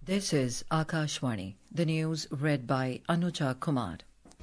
This is Akashvani. The news read by Anuja Kumar.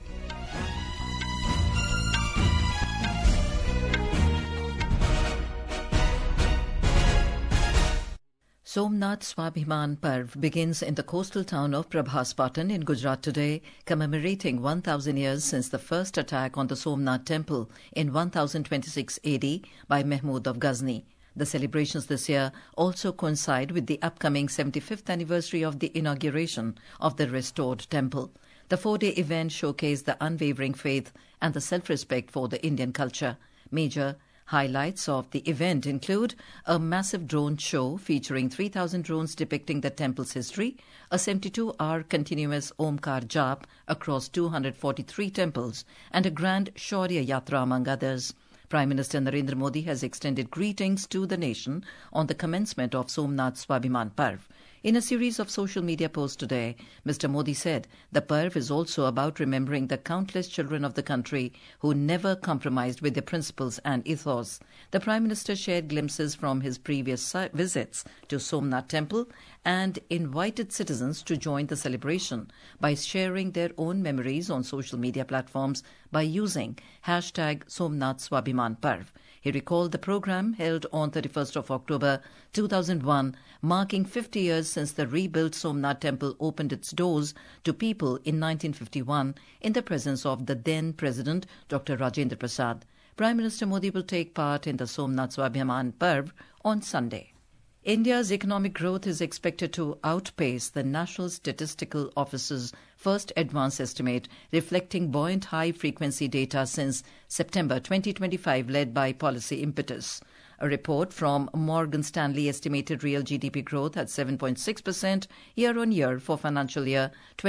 Somnath Swabhiman Parv begins in the coastal town of Prabhaspatan in Gujarat today, commemorating 1,000 years since the first attack on the Somnath temple in 1026 AD by Mahmud of Ghazni. The celebrations this year also coincide with the upcoming 75th anniversary of the inauguration of the restored temple. The 4-day event showcased the unwavering faith and the self-respect for the Indian culture. Major highlights of the event include a massive drone show featuring 3,000 drones depicting the temple's history, a 72-hour continuous Omkar Jap across 243 temples, and a grand Shaurya Yatra among others. Prime Minister Narendra Modi has extended greetings to the nation on the commencement of Somnath Swabhiman Parv. In a series of social media posts today, Mr. Modi said the Parv is also about remembering the countless children of the country who never compromised with their principles and ethos. The Prime Minister shared glimpses from his previous visits to Somnath Temple and invited citizens to join the celebration by sharing their own memories on social media platforms by using hashtag Somnath Swabhiman Parv. He recalled the program held on 31st of October 2001, marking 50 years since the rebuilt Somnath temple opened its doors to people in 1951 in the presence of the then President Dr. Rajendra Prasad. Prime Minister Modi will take part in the Somnath Swabhiman Parv on Sunday. India's economic growth is expected to outpace the National Statistical Office's first advance estimate, reflecting buoyant high-frequency data since September 2025 led by policy impetus. A report from Morgan Stanley estimated real GDP growth at 7.6% year-on-year for financial year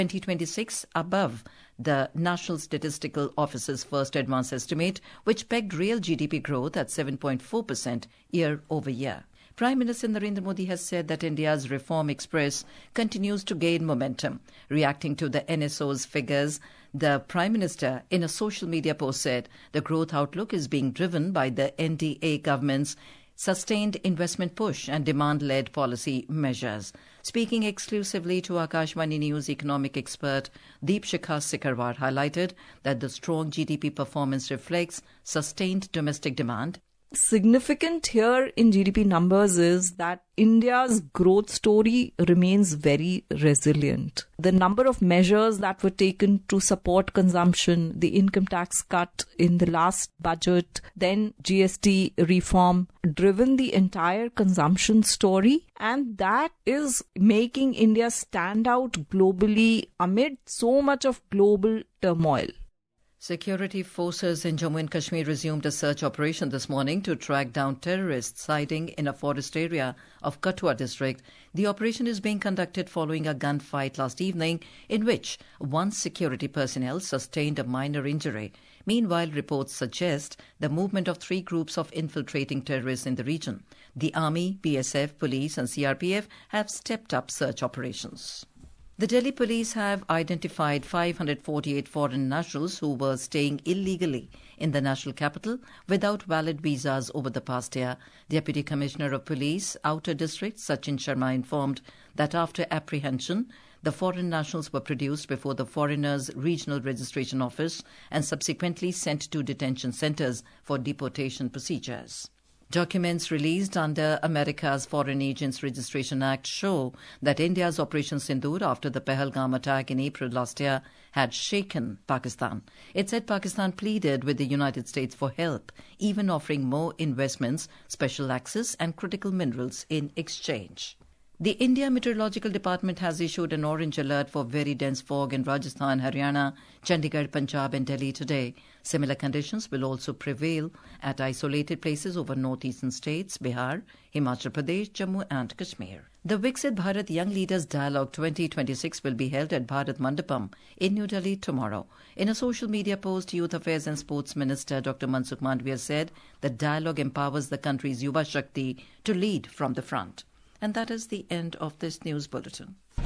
2026, above the National Statistical Office's first advance estimate, which pegged real GDP growth at 7.4% year-over-year. Prime Minister Narendra Modi has said that India's Reform Express continues to gain momentum. Reacting to the NSO's figures, the Prime Minister, in a social media post, said the growth outlook is being driven by the NDA government's sustained investment push and demand-led policy measures. Speaking exclusively to Akashvani News economic expert Deepshikha Sikarwar highlighted that the strong GDP performance reflects sustained domestic demand. Significant here in GDP numbers is that India's growth story remains very resilient. The number of measures that were taken to support consumption, the income tax cut in the last budget, then GST reform, driven the entire consumption story, and that is making India stand out globally amid so much of global turmoil. Security forces in Jammu and Kashmir resumed a search operation this morning to track down terrorists hiding in a forest area of Kathua district. The operation is being conducted following a gunfight last evening in which one security personnel sustained a minor injury. Meanwhile, reports suggest the movement of 3 groups of infiltrating terrorists in the region. The Army, BSF, Police and CRPF have stepped up search operations. The Delhi police have identified 548 foreign nationals who were staying illegally in the national capital without valid visas over the past year. Deputy Commissioner of Police, Outer District, Sachin Sharma, informed that after apprehension, the foreign nationals were produced before the Foreigners Regional Registration Office and subsequently sent to detention centres for deportation procedures. Documents released under America's Foreign Agents Registration Act show that India's Operation Sindoor after the Pahalgam attack in April last year had shaken Pakistan. It said Pakistan pleaded with the United States for help, even offering more investments, special access and critical minerals in exchange. The India Meteorological Department has issued an orange alert for very dense fog in Rajasthan, Haryana, Chandigarh, Punjab and Delhi today. Similar conditions will also prevail at isolated places over northeastern states, Bihar, Himachal Pradesh, Jammu and Kashmir. The Viksit Bharat Young Leaders Dialogue 2026 will be held at Bharat Mandapam in New Delhi tomorrow. In a social media post, Youth Affairs and Sports Minister Dr. Mansukh Mandavia said the dialogue empowers the country's Yuva Shakti to lead from the front. And that is the end of this news bulletin.